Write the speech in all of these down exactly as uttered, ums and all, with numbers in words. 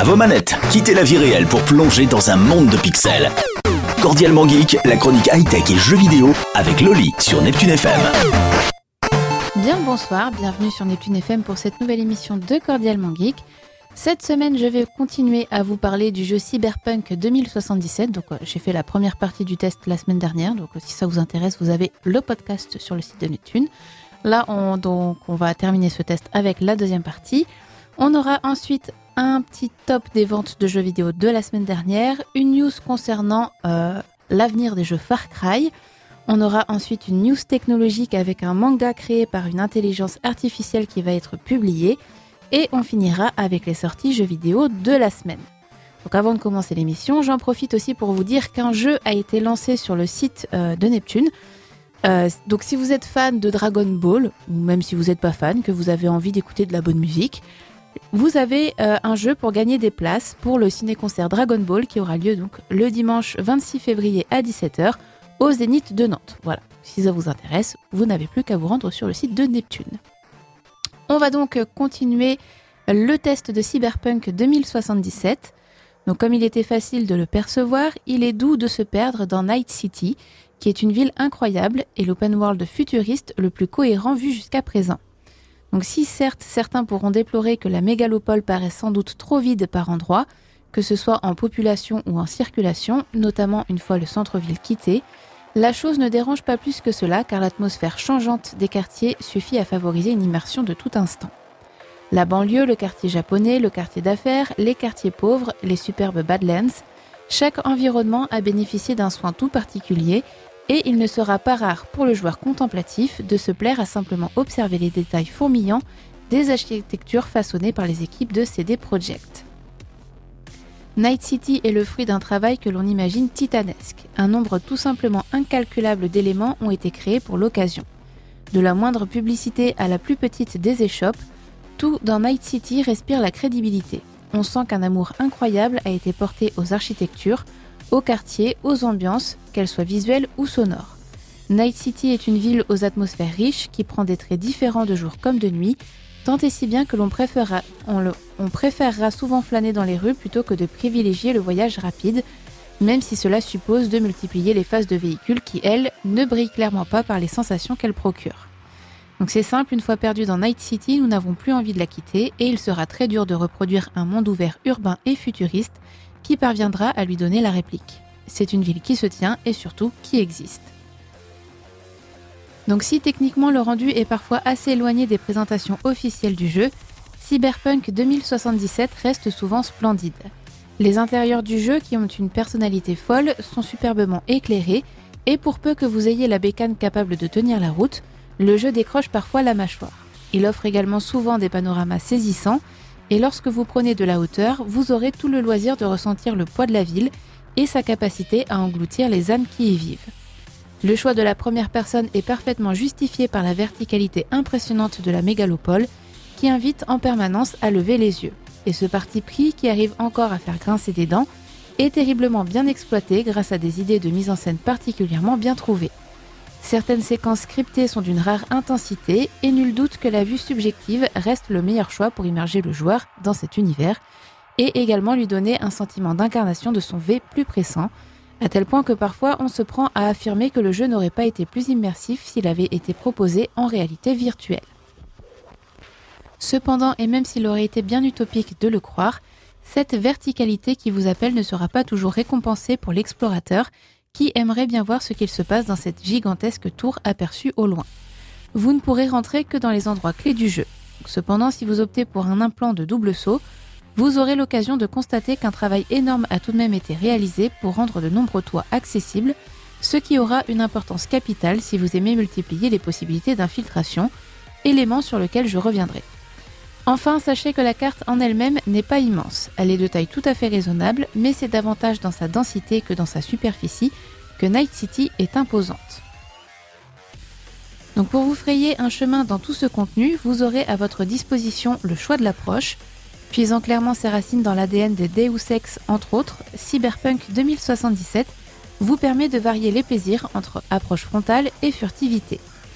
À vos manettes, quittez la vie réelle pour plonger dans un monde de pixels. Cordialement Geek, la chronique high-tech et jeux vidéo avec Loli sur Neptune F M. Bien le bonsoir, bienvenue sur Neptune F M pour cette nouvelle émission de Cordialement Geek. Cette semaine, je vais continuer à vous parler du jeu Cyberpunk deux mille soixante-dix-sept. Donc, euh, j'ai fait la première partie du test la semaine dernière. Donc, euh, si ça vous intéresse, vous avez le podcast sur le site de Neptune. Là, on, donc, on va terminer ce test avec la deuxième partie. On aura ensuite un petit top des ventes de jeux vidéo de la semaine dernière, une news concernant euh, l'avenir des jeux Far Cry. On aura ensuite une news technologique avec un manga créé par une intelligence artificielle qui va être publié. Et on finira avec les sorties jeux vidéo de la semaine. Donc avant de commencer l'émission, j'en profite aussi pour vous dire qu'un jeu a été lancé sur le site euh, de Neptune. Euh, donc si vous êtes fan de Dragon Ball, ou même si vous n'êtes pas fan, que vous avez envie d'écouter de la bonne musique, vous avez euh, un jeu pour gagner des places pour le ciné-concert Dragon Ball qui aura lieu donc le dimanche vingt-six février à dix-sept heures au Zénith de Nantes. Voilà, si ça vous intéresse, vous n'avez plus qu'à vous rendre sur le site de Neptune. On va donc continuer le test de Cyberpunk deux mille soixante-dix-sept. Donc comme il était facile de le percevoir, il est doux de se perdre dans Night City, qui est une ville incroyable et l'open world futuriste le plus cohérent vu jusqu'à présent. Donc si certes certains pourront déplorer que la mégalopole paraît sans doute trop vide par endroits, que ce soit en population ou en circulation, notamment une fois le centre-ville quitté, la chose ne dérange pas plus que cela car l'atmosphère changeante des quartiers suffit à favoriser une immersion de tout instant. La banlieue, le quartier japonais, le quartier d'affaires, les quartiers pauvres, les superbes Badlands, chaque environnement a bénéficié d'un soin tout particulier et il ne sera pas rare pour le joueur contemplatif de se plaire à simplement observer les détails fourmillants des architectures façonnées par les équipes de C D Projekt. Night City est le fruit d'un travail que l'on imagine titanesque. Un nombre tout simplement incalculable d'éléments ont été créés pour l'occasion. De la moindre publicité à la plus petite des échoppes, tout dans Night City respire la crédibilité. On sent qu'un amour incroyable a été porté aux architectures, aux quartiers, aux ambiances, qu'elles soient visuelles ou sonores. Night City est une ville aux atmosphères riches qui prend des traits différents de jour comme de nuit, tant et si bien que l'on préférera, on, le, on préférera souvent flâner dans les rues plutôt que de privilégier le voyage rapide, même si cela suppose de multiplier les phases de véhicules qui, elles, ne brillent clairement pas par les sensations qu'elles procurent. Donc c'est simple, une fois perdu dans Night City, nous n'avons plus envie de la quitter et il sera très dur de reproduire un monde ouvert urbain et futuriste qui parviendra à lui donner la réplique. C'est une ville qui se tient et surtout qui existe. Donc si techniquement le rendu est parfois assez éloigné des présentations officielles du jeu, Cyberpunk deux mille soixante-dix-sept reste souvent splendide. Les intérieurs du jeu, qui ont une personnalité folle, sont superbement éclairés et pour peu que vous ayez la bécane capable de tenir la route, le jeu décroche parfois la mâchoire. Il offre également souvent des panoramas saisissants et lorsque vous prenez de la hauteur, vous aurez tout le loisir de ressentir le poids de la ville et sa capacité à engloutir les âmes qui y vivent. Le choix de la première personne est parfaitement justifié par la verticalité impressionnante de la mégalopole qui invite en permanence à lever les yeux. Et ce parti pris, qui arrive encore à faire grincer des dents, est terriblement bien exploité grâce à des idées de mise en scène particulièrement bien trouvées. Certaines séquences scriptées sont d'une rare intensité et nul doute que la vue subjective reste le meilleur choix pour immerger le joueur dans cet univers et également lui donner un sentiment d'incarnation de son V plus pressant, à tel point que parfois on se prend à affirmer que le jeu n'aurait pas été plus immersif s'il avait été proposé en réalité virtuelle. Cependant, et même s'il aurait été bien utopique de le croire, cette verticalité qui vous appelle ne sera pas toujours récompensée pour l'explorateur qui aimerait bien voir ce qu'il se passe dans cette gigantesque tour aperçue au loin. Vous ne pourrez rentrer que dans les endroits clés du jeu. Cependant, si vous optez pour un implant de double saut, vous aurez l'occasion de constater qu'un travail énorme a tout de même été réalisé pour rendre de nombreux toits accessibles, ce qui aura une importance capitale si vous aimez multiplier les possibilités d'infiltration, élément sur lequel je reviendrai. Enfin, sachez que la carte en elle-même n'est pas immense. Elle est de taille tout à fait raisonnable, mais c'est davantage dans sa densité que dans sa superficie que Night City est imposante. Donc pour vous frayer un chemin dans tout ce contenu, vous aurez à votre disposition le choix de l'approche. Puisant clairement ses racines dans l'A D N des Deus Ex entre autres, Cyberpunk deux mille soixante-dix-sept vous permet de varier les plaisirs entre approche frontale et furtivité.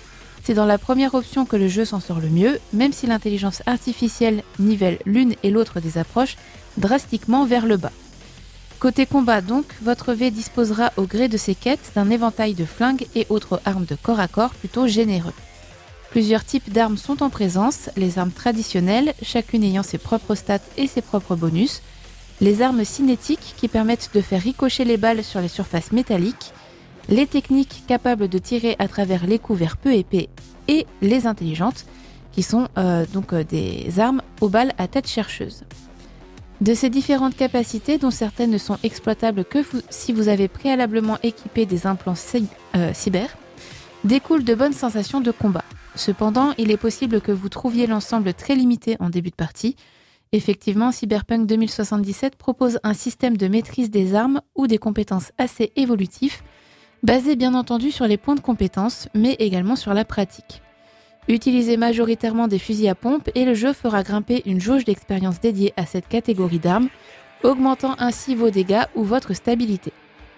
c'est dans la première option que le jeu s'en sort le mieux, même si l'intelligence artificielle nivelle l'une et l'autre des approches drastiquement vers le bas. Côté combat donc, votre V disposera au gré de ses quêtes d'un éventail de flingues et autres armes de corps à corps plutôt généreux. Plusieurs types d'armes sont en présence, les armes traditionnelles, chacune ayant ses propres stats et ses propres bonus, les armes cinétiques qui permettent de faire ricocher les balles sur les surfaces métalliques, les techniques capables de tirer à travers les couverts peu épais et les intelligentes qui sont euh, donc euh, des armes aux balles à tête chercheuse. De ces différentes capacités, dont certaines ne sont exploitables que vous, si vous avez préalablement équipé des implants cy- euh, cyber, découlent de bonnes sensations de combat. Cependant, il est possible que vous trouviez l'ensemble très limité en début de partie. Effectivement, Cyberpunk deux mille soixante-dix-sept propose un système de maîtrise des armes ou des compétences assez évolutifs, basé bien entendu sur les points de compétences, mais également sur la pratique. Utilisez majoritairement des fusils à pompe et le jeu fera grimper une jauge d'expérience dédiée à cette catégorie d'armes, augmentant ainsi vos dégâts ou votre stabilité.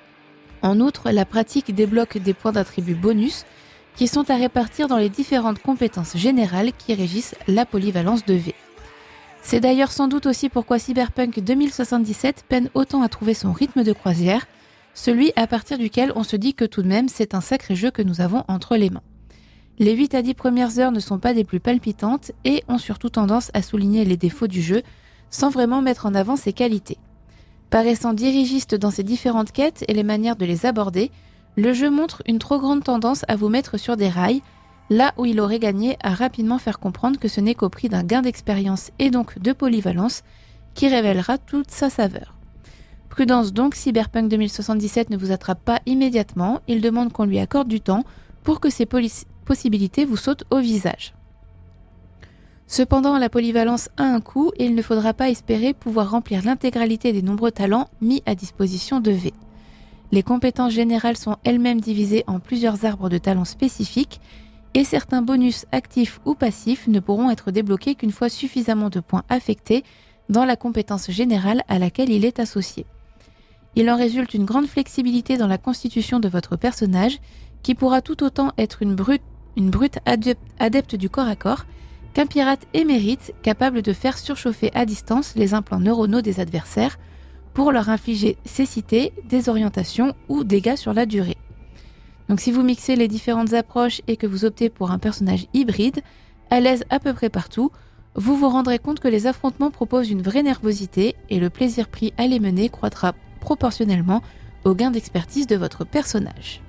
En outre, la pratique débloque des points d'attribut bonus qui sont à répartir dans les différentes compétences générales qui régissent la polyvalence de V. C'est d'ailleurs sans doute aussi pourquoi Cyberpunk deux mille soixante-dix-sept peine autant à trouver son rythme de croisière, celui à partir duquel on se dit que tout de même c'est un sacré jeu que nous avons entre les mains. Les huit à dix premières heures ne sont pas des plus palpitantes et ont surtout tendance à souligner les défauts du jeu sans vraiment mettre en avant ses qualités. Paraissant dirigiste dans ses différentes quêtes et les manières de les aborder, le jeu montre une trop grande tendance à vous mettre sur des rails, là où il aurait gagné à rapidement faire comprendre que ce n'est qu'au prix d'un gain d'expérience et donc de polyvalence qui révélera toute sa saveur. Prudence donc, Cyberpunk deux mille soixante-dix-sept ne vous attrape pas immédiatement, il demande qu'on lui accorde du temps pour que ses poly- possibilités vous sautent au visage. Cependant, la polyvalence a un coût et il ne faudra pas espérer pouvoir remplir l'intégralité des nombreux talents mis à disposition de V. Les compétences générales sont elles-mêmes divisées en plusieurs arbres de talents spécifiques et certains bonus actifs ou passifs ne pourront être débloqués qu'une fois suffisamment de points affectés dans la compétence générale à laquelle il est associé. Il en résulte une grande flexibilité dans la constitution de votre personnage qui pourra tout autant être une brute, une brute adepte du corps à corps qu'un pirate émérite capable de faire surchauffer à distance les implants neuronaux des adversaires pour leur infliger cécité, désorientation ou dégâts sur la durée. Donc si vous mixez les différentes approches et que vous optez pour un personnage hybride, à l'aise à peu près partout, vous vous rendrez compte que les affrontements proposent une vraie nervosité et le plaisir pris à les mener croîtra proportionnellement au gain d'expertise de votre personnage.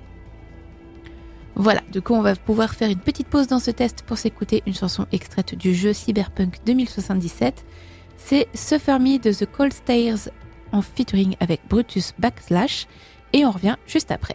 Voilà, du coup on va pouvoir faire une petite pause dans ce test pour s'écouter une chanson extraite du jeu Cyberpunk deux mille soixante-dix-sept. C'est Suffer Me de The Cold Stairs en featuring avec Brutus Backslash et on revient juste après.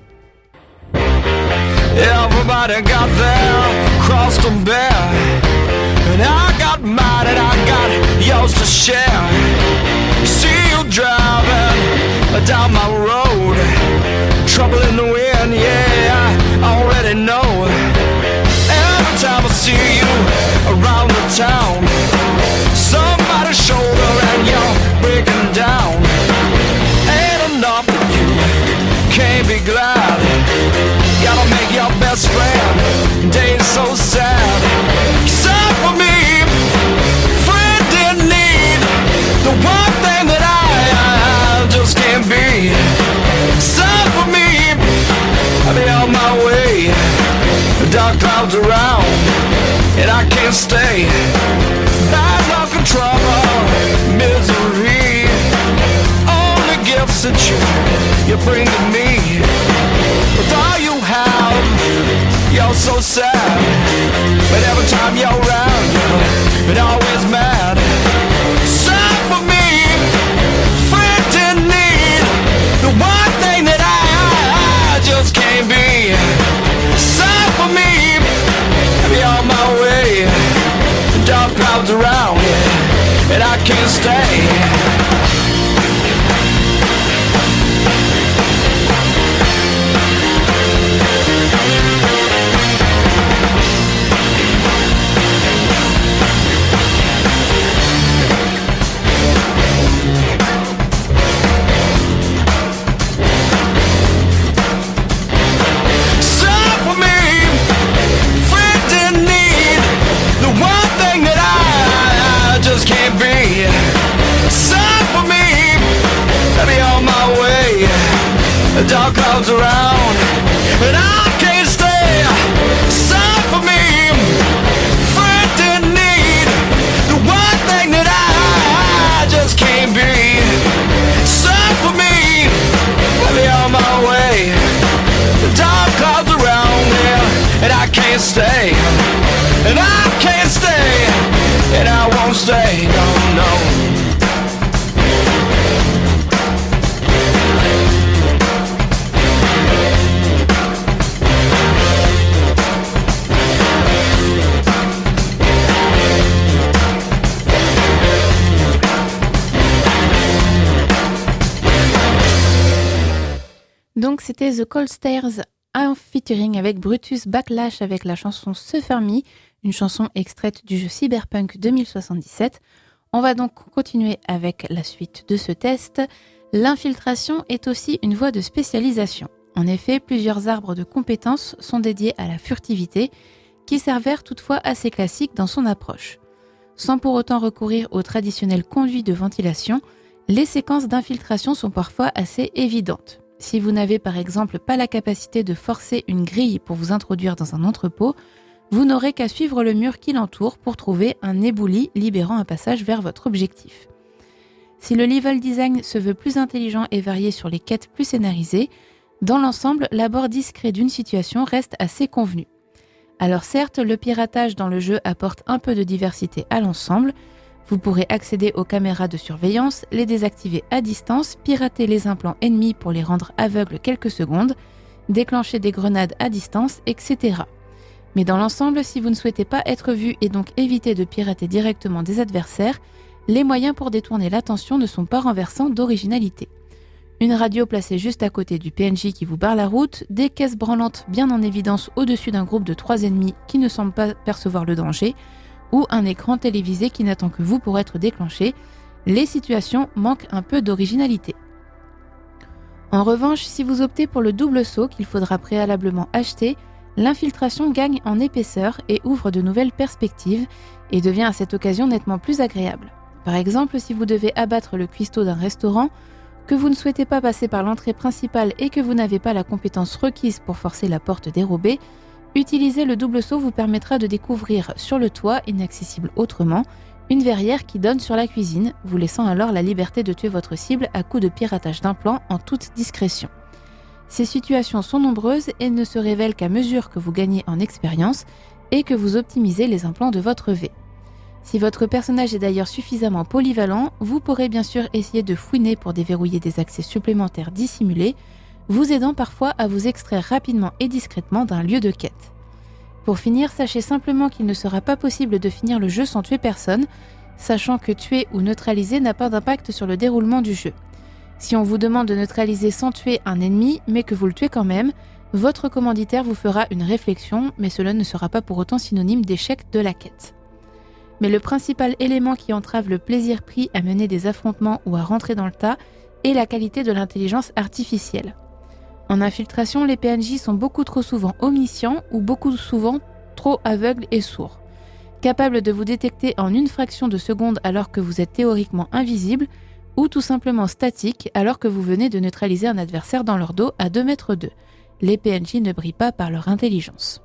Everybody got their cross to bear, and I got mine and I got yours to share. See you driving down my road, trouble in the wind, yeah, I already know. Every time I see you around the town, somebody's shoulder and you're breaking down. Ain't enough that you can't be glad. Gotta make your best friend days so sad. Sad for me, friend in need, the one thing that I, I just can't be. Sad for me, I'll be on my way. The dark clouds around and I can't stay. Bad luck and trouble, misery, only gifts that you, you bring to me. With all you have, you're so sad. But every time you're around, you're always mad. Sad for me, friend in need, the one thing that I, I just can't be. Sad for me, I'll be on my way. The dark clouds around, and I can't stay. Sad for me, friend Send for me, I'll be on my way. Dark clouds around, and I can't stay. Send for me, friend in need, the one thing that I just can't be. Send for me, I'll be on my way. Dark clouds around me, and I can't stay. And I can't stay, and I won't stay, no, no. Donc c'était The Cold Stairs en featuring avec Brutus Backlash avec la chanson Suffer Me, une chanson extraite du jeu Cyberpunk deux mille soixante-dix-sept. On va donc continuer avec la suite de ce test. L'infiltration est aussi une voie de spécialisation. En effet, plusieurs arbres de compétences sont dédiés à la furtivité, qui s'avèrent toutefois assez classiques dans son approche. Sans pour autant recourir aux traditionnels conduits de ventilation, les séquences d'infiltration sont parfois assez évidentes. Si vous n'avez par exemple pas la capacité de forcer une grille pour vous introduire dans un entrepôt, vous n'aurez qu'à suivre le mur qui l'entoure pour trouver un éboulis libérant un passage vers votre objectif. Si le level design se veut plus intelligent et varié sur les quêtes plus scénarisées, dans l'ensemble, l'abord discret d'une situation reste assez convenu. Alors certes, le piratage dans le jeu apporte un peu de diversité à l'ensemble. Vous pourrez accéder aux caméras de surveillance, les désactiver à distance, pirater les implants ennemis pour les rendre aveugles quelques secondes, déclencher des grenades à distance, et cetera. Mais dans l'ensemble, si vous ne souhaitez pas être vu et donc éviter de pirater directement des adversaires, les moyens pour détourner l'attention ne sont pas renversants d'originalité. Une radio placée juste à côté du P N J qui vous barre la route, des caisses branlantes bien en évidence au-dessus d'un groupe de trois ennemis qui ne semblent pas percevoir le danger, ou un écran télévisé qui n'attend que vous pour être déclenché, les situations manquent un peu d'originalité. En revanche, si vous optez pour le double saut qu'il faudra préalablement acheter, l'infiltration gagne en épaisseur et ouvre de nouvelles perspectives et devient à cette occasion nettement plus agréable. Par exemple, si vous devez abattre le cuistot d'un restaurant, que vous ne souhaitez pas passer par l'entrée principale et que vous n'avez pas la compétence requise pour forcer la porte dérobée, utiliser le double saut vous permettra de découvrir sur le toit, inaccessible autrement, une verrière qui donne sur la cuisine, vous laissant alors la liberté de tuer votre cible à coup de piratage d'implants en toute discrétion. Ces situations sont nombreuses et ne se révèlent qu'à mesure que vous gagnez en expérience et que vous optimisez les implants de votre V. Si votre personnage est d'ailleurs suffisamment polyvalent, vous pourrez bien sûr essayer de fouiner pour déverrouiller des accès supplémentaires dissimulés, vous aidant parfois à vous extraire rapidement et discrètement d'un lieu de quête. Pour finir, sachez simplement qu'il ne sera pas possible de finir le jeu sans tuer personne, sachant que tuer ou neutraliser n'a pas d'impact sur le déroulement du jeu. Si on vous demande de neutraliser sans tuer un ennemi, mais que vous le tuez quand même, votre commanditaire vous fera une réflexion, mais cela ne sera pas pour autant synonyme d'échec de la quête. Mais le principal élément qui entrave le plaisir pris à mener des affrontements ou à rentrer dans le tas est la qualité de l'intelligence artificielle. En infiltration, les P N J sont beaucoup trop souvent omniscients ou beaucoup souvent trop aveugles et sourds. Capables de vous détecter en une fraction de seconde alors que vous êtes théoriquement invisible, ou tout simplement statiques alors que vous venez de neutraliser un adversaire dans leur dos à deux mètres d'eux. Les P N J ne brillent pas par leur intelligence.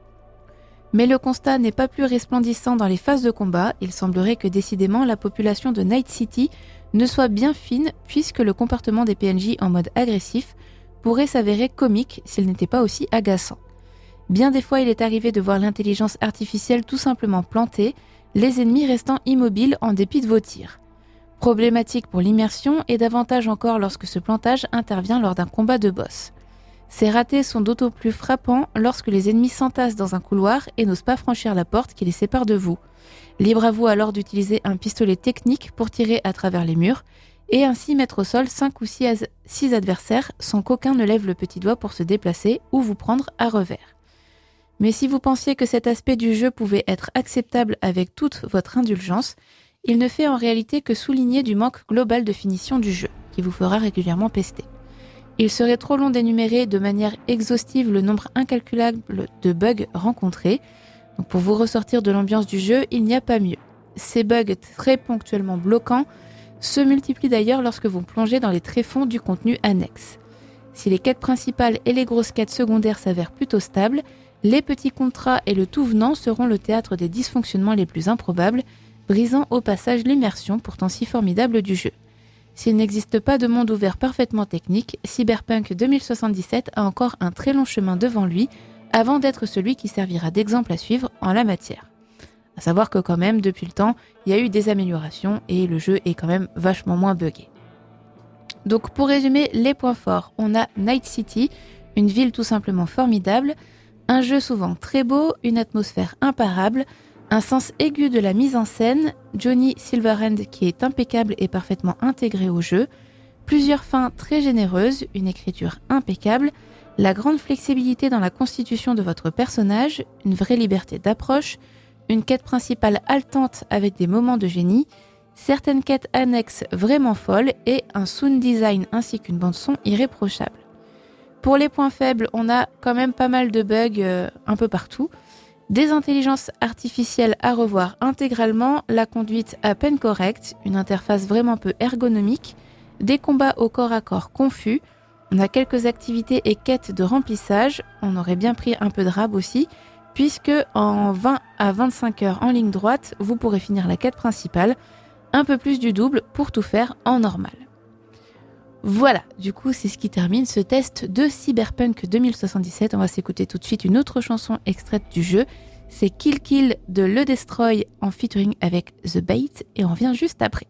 Mais le constat n'est pas plus resplendissant dans les phases de combat, il semblerait que décidément la population de Night City ne soit bien fine puisque le comportement des P N J en mode agressif pourrait s'avérer comique s'il n'était pas aussi agaçant. Bien des fois, il est arrivé de voir l'intelligence artificielle tout simplement plantée, les ennemis restant immobiles en dépit de vos tirs. Problématique pour l'immersion et davantage encore lorsque ce plantage intervient lors d'un combat de boss. Ces ratés sont d'autant plus frappants lorsque les ennemis s'entassent dans un couloir et n'osent pas franchir la porte qui les sépare de vous. Libre à vous alors d'utiliser un pistolet technique pour tirer à travers les murs et ainsi mettre au sol cinq ou six adversaires sans qu'aucun ne lève le petit doigt pour se déplacer ou vous prendre à revers. Mais si vous pensiez que cet aspect du jeu pouvait être acceptable avec toute votre indulgence, il ne fait en réalité que souligner du manque global de finition du jeu, qui vous fera régulièrement pester. Il serait trop long d'énumérer de manière exhaustive le nombre incalculable de bugs rencontrés. Donc pour vous ressortir de l'ambiance du jeu, il n'y a pas mieux. Ces bugs très ponctuellement bloquants se multiplient d'ailleurs lorsque vous plongez dans les tréfonds du contenu annexe. Si les quêtes principales et les grosses quêtes secondaires s'avèrent plutôt stables, les petits contrats et le tout venant seront le théâtre des dysfonctionnements les plus improbables, brisant au passage l'immersion pourtant si formidable du jeu. S'il n'existe pas de monde ouvert parfaitement technique, Cyberpunk deux mille soixante-dix-sept a encore un très long chemin devant lui avant d'être celui qui servira d'exemple à suivre en la matière. À savoir que quand même, depuis le temps, il y a eu des améliorations et le jeu est quand même vachement moins buggé. Donc pour résumer les points forts, on a Night City, une ville tout simplement formidable, un jeu souvent très beau, une atmosphère imparable, un sens aigu de la mise en scène, Johnny Silverhand qui est impeccable et parfaitement intégré au jeu, plusieurs fins très généreuses, une écriture impeccable, la grande flexibilité dans la constitution de votre personnage, une vraie liberté d'approche, une quête principale haletante avec des moments de génie, certaines quêtes annexes vraiment folles et un sound design ainsi qu'une bande-son irréprochable. Pour les points faibles, on a quand même pas mal de bugs euh, un peu partout. Des intelligences artificielles à revoir intégralement, la conduite à peine correcte, une interface vraiment peu ergonomique, des combats au corps à corps confus, on a quelques activités et quêtes de remplissage, on aurait bien pris un peu de rab aussi, puisque en vingt à vingt-cinq heures en ligne droite, vous pourrez finir la quête principale, un peu plus du double pour tout faire en normal. Voilà, du coup c'est ce qui termine ce test de Cyberpunk deux mille soixante-dix-sept. On va s'écouter tout de suite une autre chanson extraite du jeu, c'est Kill Kill de Le Destroy en featuring avec The Bait et on revient juste après.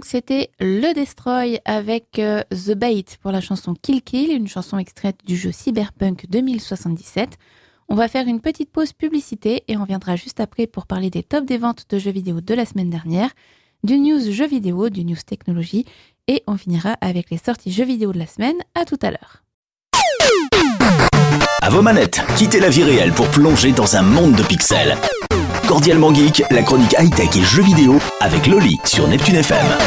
donc c'était le Destroy avec euh, The Bait pour la chanson Kill Kill, une chanson extraite du jeu Cyberpunk deux mille soixante-dix-sept. On va faire une petite pause publicité et on reviendra juste après pour parler des tops des ventes de jeux vidéo de la semaine dernière, du news jeux vidéo, du news technologie et on finira avec les sorties jeux vidéo de la semaine. À tout à l'heure. À vos manettes, quittez la vie réelle pour plonger dans un monde de pixels. Cordialement Geek, la chronique high-tech et jeux vidéo avec Loli sur Neptune F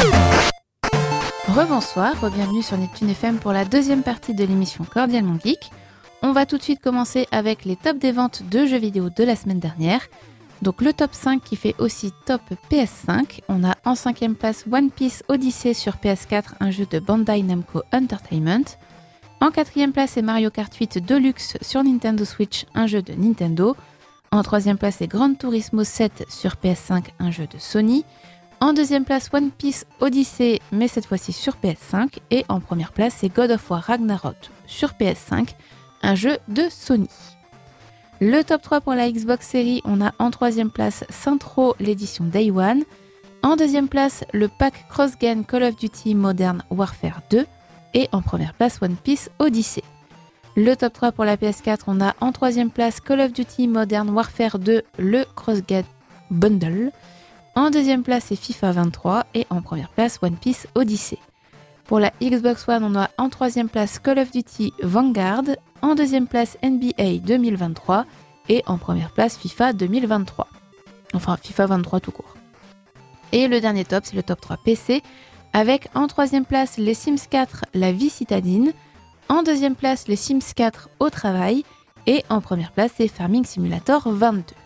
M. Rebonsoir, bienvenue sur Neptune F M pour la deuxième partie de l'émission Cordialement Geek. On va tout de suite commencer avec les tops des ventes de jeux vidéo de la semaine dernière. Donc le top cinq qui fait aussi top P S cinq. On a en cinquième place One Piece Odyssey sur P S quatre, un jeu de Bandai Namco Entertainment. En quatrième place c'est Mario Kart huit Deluxe sur Nintendo Switch, un jeu de Nintendo. En troisième place c'est Gran Turismo sept sur P S cinq, un jeu de Sony. En deuxième place One Piece Odyssey, mais cette fois-ci sur P S cinq. Et en première place c'est God of War Ragnarok sur P S cinq, un jeu de Sony. Le top trois pour la Xbox Series, on a en troisième place Saints Row l'édition Day One. En deuxième place, le pack cross-gen Call of Duty Modern Warfare deux. Et en première place, One Piece Odyssey. Le top trois pour la P S quatre, on a en troisième place Call of Duty Modern Warfare deux, le cross-gen bundle. En deuxième place, c'est FIFA vingt-trois. Et en première place, One Piece Odyssey. Pour la Xbox One, on a en troisième place Call of Duty Vanguard, en deuxième place N B A deux mille vingt-trois et en première place FIFA deux mille vingt-trois. Enfin, FIFA vingt-trois tout court. Et le dernier top, c'est le top trois P C, avec en troisième place les Sims quatre, la vie citadine, en deuxième place les Sims quatre au travail et en première place c'est Farming Simulator vingt-deux.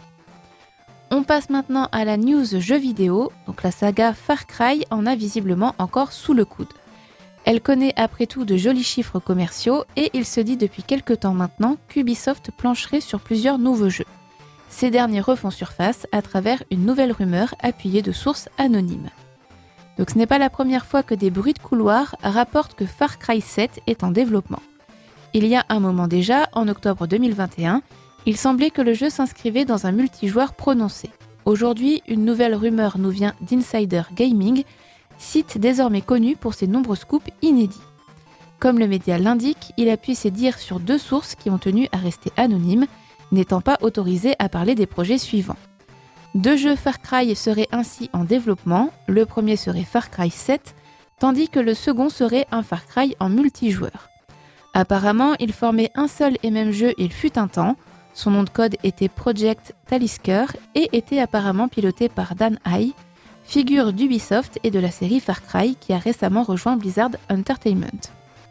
On passe maintenant à la news jeux vidéo, donc la saga Far Cry en a visiblement encore sous le coude. Elle connaît après tout de jolis chiffres commerciaux et il se dit depuis quelque temps maintenant qu'Ubisoft plancherait sur plusieurs nouveaux jeux. Ces derniers refont surface à travers une nouvelle rumeur appuyée de sources anonymes. Donc ce n'est pas la première fois que des bruits de couloir rapportent que Far Cry sept est en développement. Il y a un moment déjà, en octobre deux mille vingt et un, il semblait que le jeu s'inscrivait dans un multijoueur prononcé. Aujourd'hui, une nouvelle rumeur nous vient d'Insider Gaming, site désormais connu pour ses nombreux scoops inédits. Comme le média l'indique, il appuie ses dires sur deux sources qui ont tenu à rester anonymes, n'étant pas autorisées à parler des projets suivants. Deux jeux Far Cry seraient ainsi en développement, le premier serait Far Cry sept, tandis que le second serait un Far Cry en multijoueur. Apparemment, il formait un seul et même jeu il fut un temps, son nom de code était Project Talisker et était apparemment piloté par Dan High, figure d'Ubisoft et de la série Far Cry qui a récemment rejoint Blizzard Entertainment.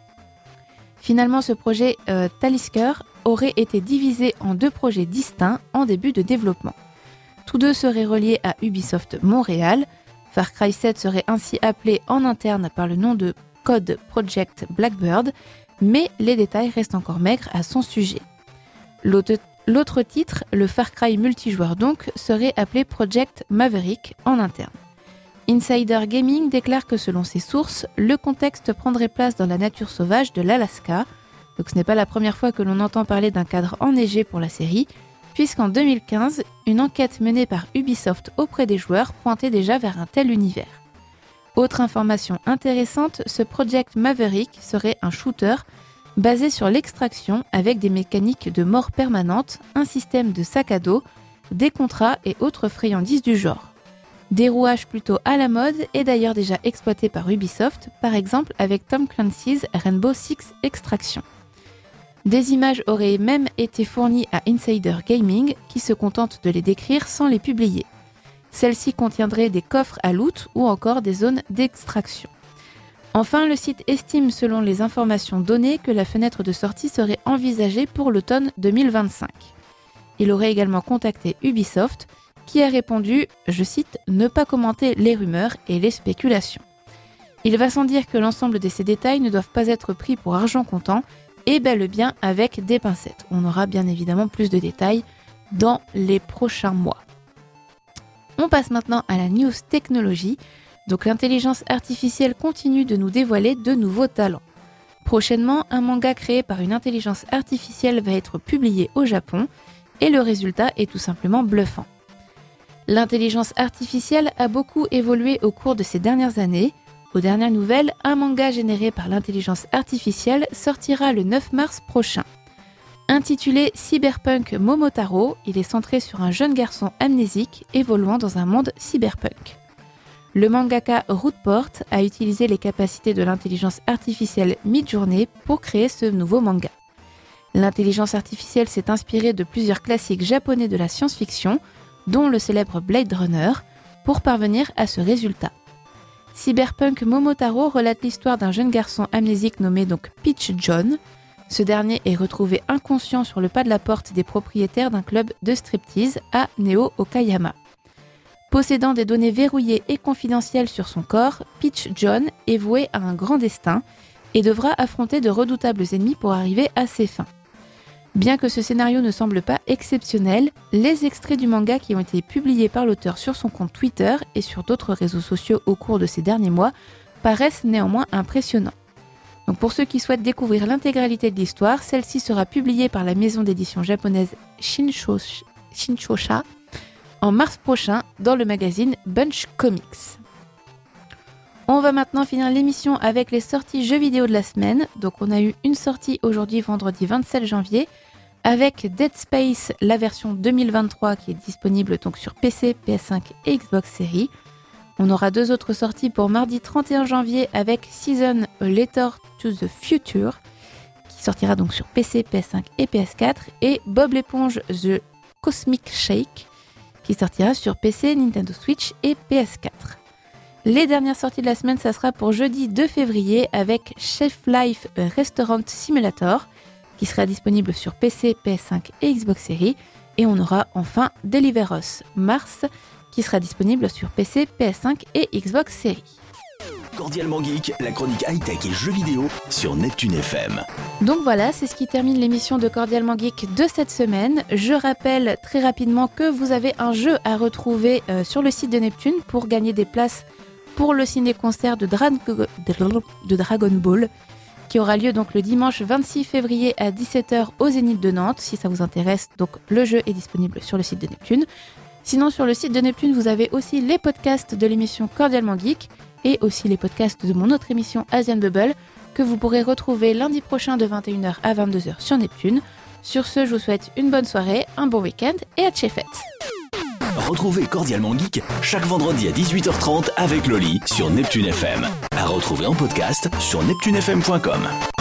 Finalement, ce projet euh, Talisker aurait été divisé en deux projets distincts en début de développement. Tous deux seraient reliés à Ubisoft Montréal. Far Cry sept serait ainsi appelé en interne par le nom de code Project Blackbird, mais les détails restent encore maigres à son sujet. L'autre, l'autre titre, le Far Cry multijoueur donc, serait appelé Project Maverick en interne. Insider Gaming déclare que selon ses sources, le contexte prendrait place dans la nature sauvage de l'Alaska, donc ce n'est pas la première fois que l'on entend parler d'un cadre enneigé pour la série, puisqu'en deux mille quinze, une enquête menée par Ubisoft auprès des joueurs pointait déjà vers un tel univers. Autre information intéressante, ce Project Maverick serait un shooter basé sur l'extraction avec des mécaniques de mort permanente, un système de sac à dos, des contrats et autres friandises du genre. Des rouages plutôt à la mode et d'ailleurs déjà exploités par Ubisoft, par exemple avec Tom Clancy's Rainbow Six Extraction. Des images auraient même été fournies à Insider Gaming, qui se contente de les décrire sans les publier. Celles-ci contiendraient des coffres à loot ou encore des zones d'extraction. Enfin, le site estime selon les informations données que la fenêtre de sortie serait envisagée pour l'automne deux mille vingt-cinq. Il aurait également contacté Ubisoft, qui a répondu, je cite, « ne pas commenter les rumeurs et les spéculations ». Il va sans dire que l'ensemble de ces détails ne doivent pas être pris pour argent comptant et bel et bien avec des pincettes. On aura bien évidemment plus de détails dans les prochains mois. On passe maintenant à la news technologie. Donc l'intelligence artificielle continue de nous dévoiler de nouveaux talents. Prochainement, un manga créé par une intelligence artificielle va être publié au Japon et le résultat est tout simplement bluffant. L'intelligence artificielle a beaucoup évolué au cours de ces dernières années. Aux dernières nouvelles, un manga généré par l'intelligence artificielle sortira le neuf mars prochain. Intitulé Cyberpunk Momotaro, il est centré sur un jeune garçon amnésique évoluant dans un monde cyberpunk. Le mangaka Rootport a utilisé les capacités de l'intelligence artificielle Midjourney pour créer ce nouveau manga. L'intelligence artificielle s'est inspirée de plusieurs classiques japonais de la science-fiction, dont le célèbre Blade Runner, pour parvenir à ce résultat. Cyberpunk Momotaro relate l'histoire d'un jeune garçon amnésique nommé donc Peach John. Ce dernier est retrouvé inconscient sur le pas de la porte des propriétaires d'un club de striptease à Neo-Okayama. Possédant des données verrouillées et confidentielles sur son corps, Peach John est voué à un grand destin et devra affronter de redoutables ennemis pour arriver à ses fins. Bien que ce scénario ne semble pas exceptionnel, les extraits du manga qui ont été publiés par l'auteur sur son compte Twitter et sur d'autres réseaux sociaux au cours de ces derniers mois paraissent néanmoins impressionnants. Donc pour ceux qui souhaitent découvrir l'intégralité de l'histoire, celle-ci sera publiée par la maison d'édition japonaise Shinshosha, Shinshosha en mars prochain dans le magazine Bunch Comics. On va maintenant finir l'émission avec les sorties jeux vidéo de la semaine. Donc on a eu une sortie aujourd'hui, vendredi vingt-sept janvier, avec Dead Space, la version deux mille vingt-trois qui est disponible donc sur P C, P S cinq et Xbox Series. On aura deux autres sorties pour mardi trente et un janvier avec Season A Letter to the Future, qui sortira donc sur P C, P S cinq et P S quatre, et Bob l'éponge The Cosmic Shake, qui sortira sur P C, Nintendo Switch et P S quatre. Les dernières sorties de la semaine, ça sera pour jeudi deux février avec Chef Life Restaurant Simulator, qui sera disponible sur P C, P S cinq et Xbox Series. Et on aura enfin Deliver Us Mars, qui sera disponible sur P C, P S cinq et Xbox Series. Cordialement Geek, la chronique high-tech et jeux vidéo sur Neptune F M. Donc voilà, c'est ce qui termine l'émission de Cordialement Geek de cette semaine. Je rappelle très rapidement que vous avez un jeu à retrouver euh, sur le site de Neptune pour gagner des places pour le ciné-concert de, Dra- de Dragon Ball, qui aura lieu donc le dimanche vingt-six février à dix-sept heures au Zénith de Nantes. Si ça vous intéresse, donc le jeu est disponible sur le site de Neptune. Sinon, sur le site de Neptune, vous avez aussi les podcasts de l'émission Cordialement Geek et aussi les podcasts de mon autre émission Asian Bubble que vous pourrez retrouver lundi prochain de vingt et une heures à vingt-deux heures sur Neptune. Sur ce, je vous souhaite une bonne soirée, un bon week-end et à tchefette. Retrouvez Cordialement Geek chaque vendredi à dix-huit heures trente avec Loli sur Neptune F M. À retrouver en podcast sur neptune f m point com.